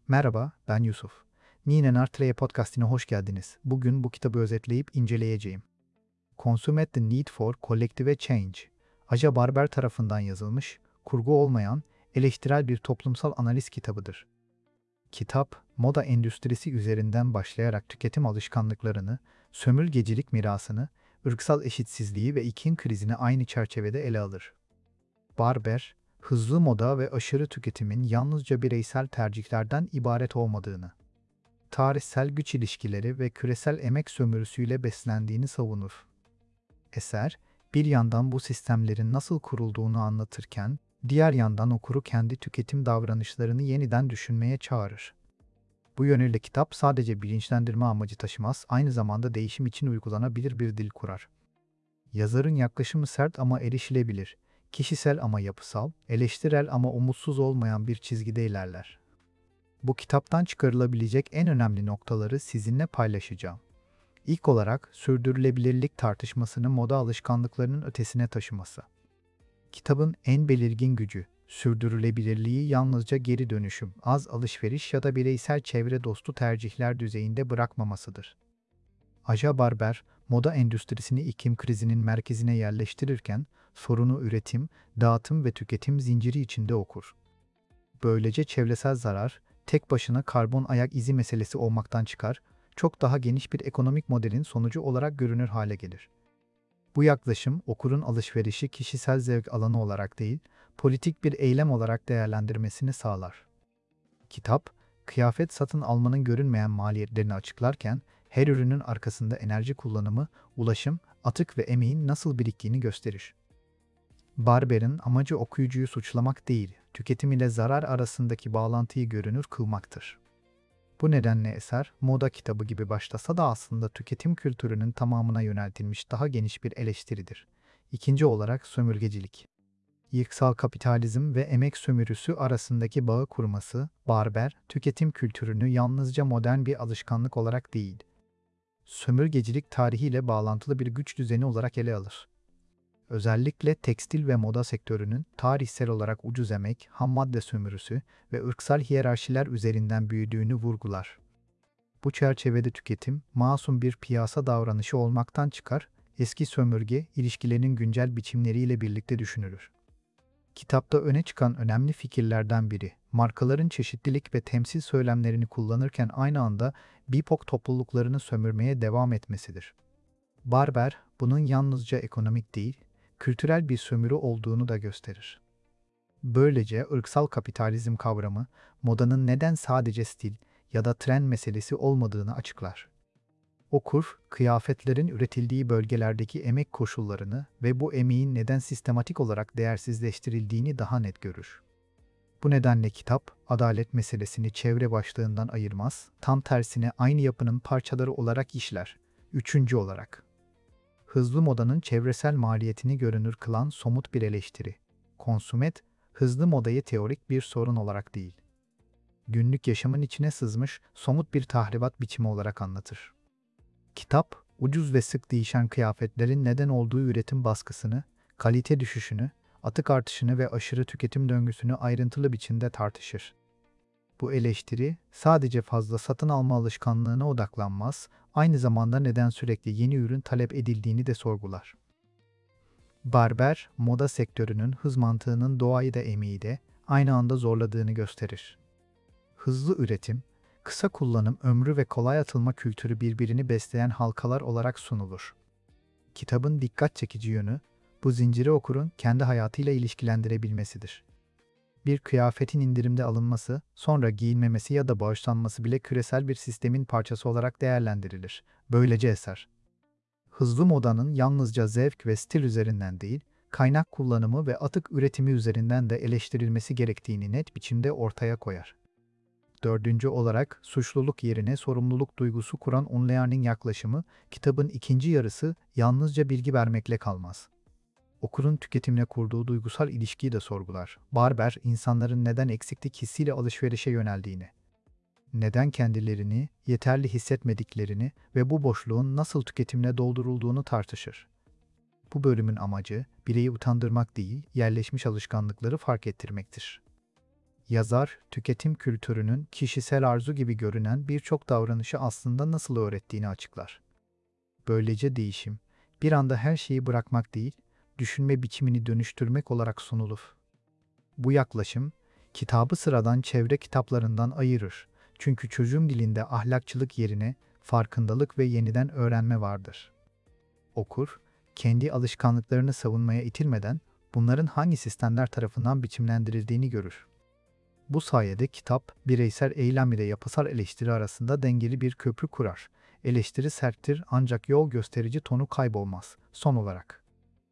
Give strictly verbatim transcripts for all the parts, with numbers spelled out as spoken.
Merhaba, ben Yusuf. Ninen Artreye podcastine hoş geldiniz. Bugün bu kitabı özetleyip inceleyeceğim. Consume at the Need for Collective Change. Aja Barber tarafından yazılmış, kurgu olmayan, eleştirel bir toplumsal analiz kitabıdır. Kitap, moda endüstrisi üzerinden başlayarak tüketim alışkanlıklarını, sömürgecilik mirasını, ırksal eşitsizliği ve iklim krizini aynı çerçevede ele alır. Barber, hızlı moda ve aşırı tüketimin yalnızca bireysel tercihlerden ibaret olmadığını, tarihsel güç ilişkileri ve küresel emek sömürüsüyle beslendiğini savunur. Eser, bir yandan bu sistemlerin nasıl kurulduğunu anlatırken, diğer yandan okuru kendi tüketim davranışlarını yeniden düşünmeye çağırır. Bu yönüyle kitap sadece bilinçlendirme amacı taşımaz, aynı zamanda değişim için uygulanabilir bir dil kurar. Yazarın yaklaşımı sert ama erişilebilir, kişisel ama yapısal, eleştirel ama umutsuz olmayan bir çizgide ilerler. Bu kitaptan çıkarılabilecek en önemli noktaları sizinle paylaşacağım. İlk olarak sürdürülebilirlik tartışmasını moda alışkanlıklarının ötesine taşıması. Kitabın en belirgin gücü, sürdürülebilirliği yalnızca geri dönüşüm, az alışveriş ya da bireysel çevre dostu tercihler düzeyinde bırakmamasıdır. Aja Barber, moda endüstrisini iklim krizinin merkezine yerleştirirken, sorunu üretim, dağıtım ve tüketim zinciri içinde okur. Böylece çevresel zarar, tek başına karbon ayak izi meselesi olmaktan çıkar, çok daha geniş bir ekonomik modelin sonucu olarak görünür hale gelir. Bu yaklaşım, okurun alışverişi kişisel zevk alanı olarak değil, politik bir eylem olarak değerlendirmesini sağlar. Kitap, kıyafet satın almanın görünmeyen maliyetlerini açıklarken, her ürünün arkasında enerji kullanımı, ulaşım, atık ve emeğin nasıl biriktiğini gösterir. Barber'in amacı okuyucuyu suçlamak değil, tüketim ile zarar arasındaki bağlantıyı görünür kılmaktır. Bu nedenle eser, moda kitabı gibi başlasa da aslında tüketim kültürünün tamamına yöneltilmiş daha geniş bir eleştiridir. İkinci olarak sömürgecilik. Yıksal kapitalizm ve emek sömürüsü arasındaki bağı kurması, Barber, tüketim kültürünü yalnızca modern bir alışkanlık olarak değil, sömürgecilik tarihiyle bağlantılı bir güç düzeni olarak ele alır. Özellikle tekstil ve moda sektörünün tarihsel olarak ucuz emek, hammadde sömürüsü ve ırksal hiyerarşiler üzerinden büyüdüğünü vurgular. Bu çerçevede tüketim, masum bir piyasa davranışı olmaktan çıkar, eski sömürge ilişkilerinin güncel biçimleriyle birlikte düşünülür. Kitapta öne çıkan önemli fikirlerden biri, markaların çeşitlilik ve temsil söylemlerini kullanırken aynı anda B I P O C topluluklarını sömürmeye devam etmesidir. Barber, bunun yalnızca ekonomik değil, kültürel bir sömürü olduğunu da gösterir. Böylece ırksal kapitalizm kavramı, modanın neden sadece stil ya da tren meselesi olmadığını açıklar. Okur, kıyafetlerin üretildiği bölgelerdeki emek koşullarını ve bu emeğin neden sistematik olarak değersizleştirildiğini daha net görür. Bu nedenle kitap, adalet meselesini çevre başlığından ayırmaz, tam tersine aynı yapının parçaları olarak işler. Üçüncü olarak, hızlı modanın çevresel maliyetini görünür kılan somut bir eleştiri. Konsumet, hızlı modayı teorik bir sorun olarak değil, günlük yaşamın içine sızmış somut bir tahribat biçimi olarak anlatır. Kitap, ucuz ve sık değişen kıyafetlerin neden olduğu üretim baskısını, kalite düşüşünü, atık artışını ve aşırı tüketim döngüsünü ayrıntılı biçimde tartışır. Bu eleştiri, sadece fazla satın alma alışkanlığına odaklanmaz, aynı zamanda neden sürekli yeni ürün talep edildiğini de sorgular. Barber, moda sektörünün hız mantığının doğayı da emeği de aynı anda zorladığını gösterir. Hızlı üretim, kısa kullanım ömrü ve kolay atılma kültürü birbirini besleyen halkalar olarak sunulur. Kitabın dikkat çekici yönü, bu zinciri okurun kendi hayatıyla ilişkilendirebilmesidir. Bir kıyafetin indirimde alınması, sonra giyilmemesi ya da bağışlanması bile küresel bir sistemin parçası olarak değerlendirilir. Böylece eser, hızlı modanın yalnızca zevk ve stil üzerinden değil, kaynak kullanımı ve atık üretimi üzerinden de eleştirilmesi gerektiğini net biçimde ortaya koyar. Dördüncü olarak, suçluluk yerine sorumluluk duygusu kuran Unlearning yaklaşımı, kitabın ikinci yarısı yalnızca bilgi vermekle kalmaz. Okurun tüketimle kurduğu duygusal ilişkiyi de sorgular. Barber, insanların neden eksiklik hissiyle alışverişe yöneldiğini, neden kendilerini yeterli hissetmediklerini ve bu boşluğun nasıl tüketimle doldurulduğunu tartışır. Bu bölümün amacı, bireyi utandırmak değil, yerleşmiş alışkanlıkları fark ettirmektir. Yazar, tüketim kültürünün kişisel arzu gibi görünen birçok davranışı aslında nasıl öğrettiğini açıklar. Böylece değişim, bir anda her şeyi bırakmak değil, düşünme biçimini dönüştürmek olarak sunulur. Bu yaklaşım, kitabı sıradan çevre kitaplarından ayırır. Çünkü çocuğun dilinde ahlakçılık yerine farkındalık ve yeniden öğrenme vardır. Okur, kendi alışkanlıklarını savunmaya itilmeden bunların hangi sistemler tarafından biçimlendirildiğini görür. Bu sayede kitap, bireysel eylem ile yapısal eleştiri arasında dengeli bir köprü kurar. Eleştiri serttir ancak yol gösterici tonu kaybolmaz. Son olarak,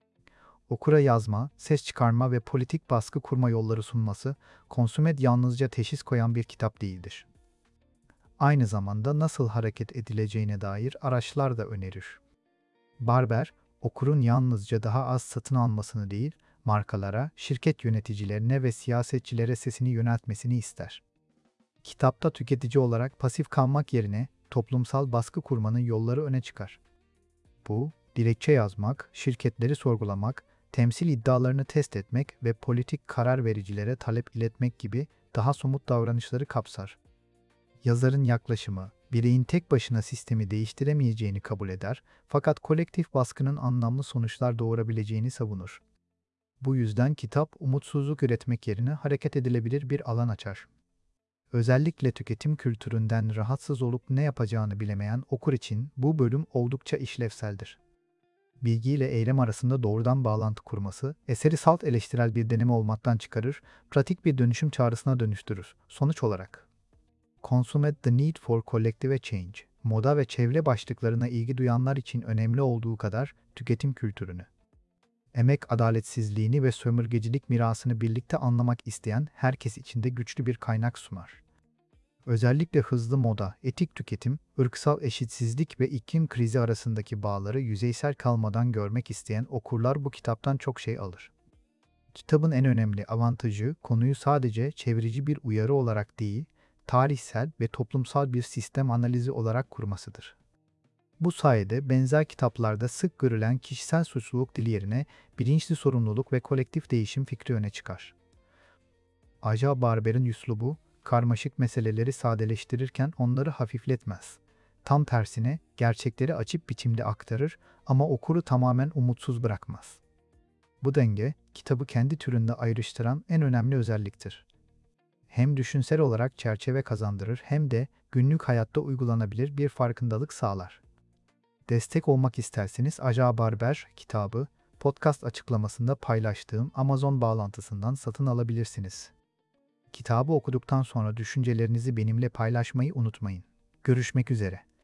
okura yazma, ses çıkarma ve politik baskı kurma yolları sunması, Consumed yalnızca teşhis koyan bir kitap değildir. Aynı zamanda nasıl hareket edileceğine dair araçlar da önerir. Barber, okurun yalnızca daha az satın almasını değil, markalara, şirket yöneticilerine ve siyasetçilere sesini yöneltmesini ister. Kitapta tüketici olarak pasif kalmak yerine toplumsal baskı kurmanın yolları öne çıkar. Bu, dilekçe yazmak, şirketleri sorgulamak, temsil iddialarını test etmek ve politik karar vericilere talep iletmek gibi daha somut davranışları kapsar. Yazarın yaklaşımı, bireyin tek başına sistemi değiştiremeyeceğini kabul eder, fakat kolektif baskının anlamlı sonuçlar doğurabileceğini savunur. Bu yüzden kitap, umutsuzluk üretmek yerine hareket edilebilir bir alan açar. Özellikle tüketim kültüründen rahatsız olup ne yapacağını bilemeyen okur için bu bölüm oldukça işlevseldir. Bilgi ile eylem arasında doğrudan bağlantı kurması, eseri salt eleştirel bir deneme olmaktan çıkarır, pratik bir dönüşüm çağrısına dönüştürür. Sonuç olarak, Consumed the Need for Collective Change, moda ve çevre başlıklarına ilgi duyanlar için önemli olduğu kadar tüketim kültürünü, emek adaletsizliğini ve sömürgecilik mirasını birlikte anlamak isteyen herkes için de güçlü bir kaynak sunar. Özellikle hızlı moda, etik tüketim, ırksal eşitsizlik ve iklim krizi arasındaki bağları yüzeysel kalmadan görmek isteyen okurlar bu kitaptan çok şey alır. Kitabın en önemli avantajı, konuyu sadece çevreci bir uyarı olarak değil, tarihsel ve toplumsal bir sistem analizi olarak kurmasıdır. Bu sayede benzer kitaplarda sık görülen kişisel suçluluk dili yerine bilinçli sorumluluk ve kolektif değişim fikri öne çıkar. Aja Barber'in üslubu, karmaşık meseleleri sadeleştirirken onları hafifletmez. Tam tersine gerçekleri açık biçimde aktarır ama okuru tamamen umutsuz bırakmaz. Bu denge, kitabı kendi türünde ayrıştıran en önemli özelliktir. Hem düşünsel olarak çerçeve kazandırır hem de günlük hayatta uygulanabilir bir farkındalık sağlar. Destek olmak isterseniz Aja Barber kitabı, podcast açıklamasında paylaştığım Amazon bağlantısından satın alabilirsiniz. Kitabı okuduktan sonra düşüncelerinizi benimle paylaşmayı unutmayın. Görüşmek üzere.